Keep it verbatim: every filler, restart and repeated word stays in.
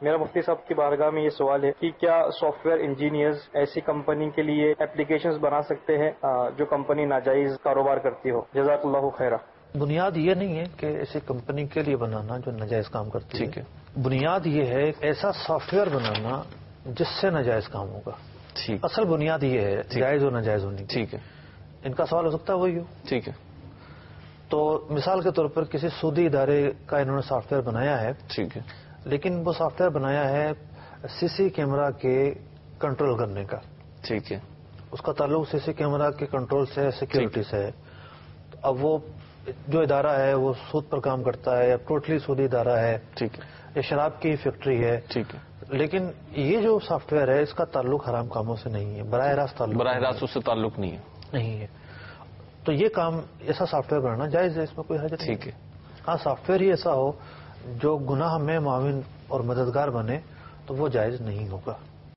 میرا مفتی صاحب کی بارگاہ میں یہ سوال ہے کہ کیا سافٹ ویئر انجینئرز ایسی کمپنی کے لیے اپلیکیشنز بنا سکتے ہیں جو کمپنی ناجائز کاروبار کرتی ہو؟ جزاک اللہ خیرہ۔ بنیاد یہ نہیں ہے کہ ایسی کمپنی کے لیے بنانا جو ناجائز کام کرتی ہے، ٹھیک ہے، بنیاد یہ ہے ایسا سافٹ ویئر بنانا جس سے ناجائز کام ہوگا، ٹھیک، اصل بنیاد یہ ہے جائز اور ناجائز ہونی، ٹھیک ہے۔ ان کا سوال ہو سکتا ہے وہی ہو، ٹھیک ہے۔ تو مثال کے طور پر کسی سودی ادارے کا انہوں نے سافٹ ویئر بنایا ہے، ٹھیک ہے، لیکن وہ سافٹ ویئر بنایا ہے سی سی کیمرہ کے کنٹرول کرنے کا، ٹھیک ہے، اس کا تعلق سی سی کیمرہ کے کنٹرول سے، سیکیورٹی سے ہے۔ اب وہ جو ادارہ ہے وہ سود پر کام کرتا ہے یا ٹوٹلی سودی ادارہ ہے، ٹھیک ہے، یا شراب کی فیکٹری ہے، ٹھیک ہے، لیکن یہ جو سافٹ ویئر ہے اس کا تعلق حرام کاموں سے نہیں ہے، براہ راست تعلق براہ راست اس سے تعلق نہیں ہے نہیں ہے تو یہ کام ایسا سافٹ ویئر بنانا جائز ہے، اس میں کوئی حرج نہیں، ٹھیک ہے۔ ہاں سافٹ ویئر ہی ایسا ہو جو گناہ میں معاون اور مددگار بنے تو وہ جائز نہیں ہوگا۔